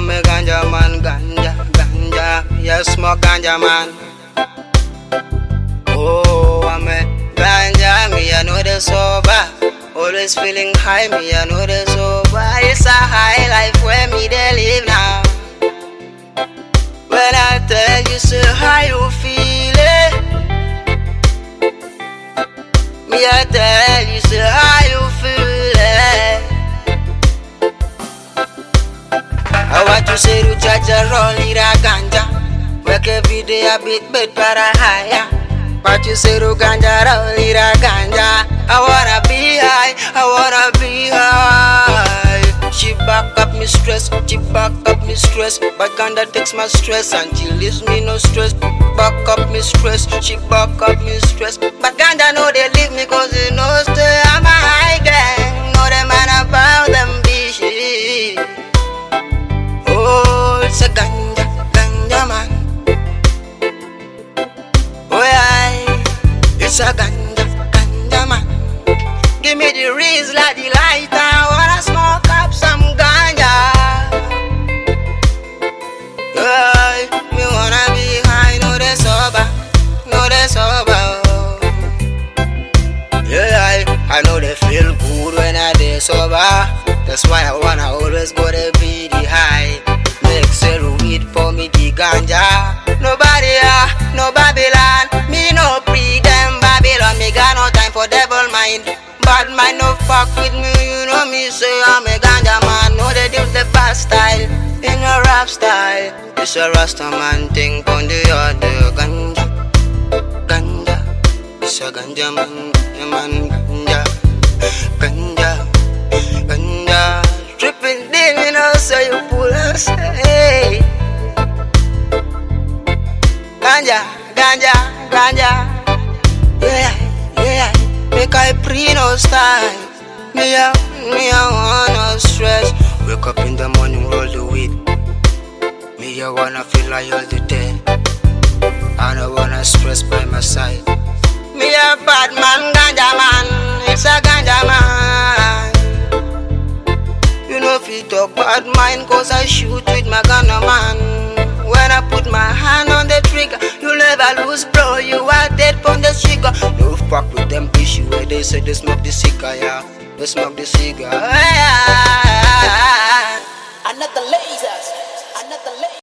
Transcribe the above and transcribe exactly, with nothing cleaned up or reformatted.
I'm a ganja man, ganja, ganja. Yeah, smoke ganja man. Oh, I'm a ganja, me I know the sober. Always feeling high, me I know the sober. It's a high life where me they live now. When I tell you so how you feel it, me I tell you so how you feel it. I want to say to judge a roll it a ganja. Work every day a bit bit para higher. But you say to ganja roll it a ganja. I wanna be high, I wanna be high. She back up me stress, she back up me stress. But ganja takes my stress and she leaves me no stress. Back up me stress, she back up me stress. But ganja know they leave me cause they know stay. I'm a high gang, know them man about them bitches. Oh, it's a ganja, ganja man. Oh yeah, it's a ganja, ganja man. Give me the reason like the lighter. I wanna smoke up some ganja. Yeah, me wanna be high, no they sober, no they sober. Yeah, I, I know they feel good when I they sober. That's why I wanna always go to be the high. Make zero weed for me the ganja. Nobody ah, no Babylon. Me no pre them Babylon. Me got no time for devil mind. Bad mind no fuck with me, you know me say I'm a ganja man. No they do the bad style, in a rap style. It's a Rasta man thing on the other ganja, ganja. It's a ganja man, a man ganja, ganja, ganja. Tripping deal, you know, so you pull us, hey. Ganja, ganja, ganja, yeah, yeah. Make I pre no style. Me a, me a wanna stress. Wake up in the morning, roll the weed. Me a wanna feel like all the day. I don't wanna stress by my side. Me a bad man, ganja man. It's a ganja man. You know if you talk bad mind, cause I shoot with my gun, man. When I put my hand on the trigger, you never lose, bro. You are dead from the trigger. No fuck with them bitch where they say they smoke the cigar, yeah. They smoke the cigar. Yeah. Another lasers, another laser.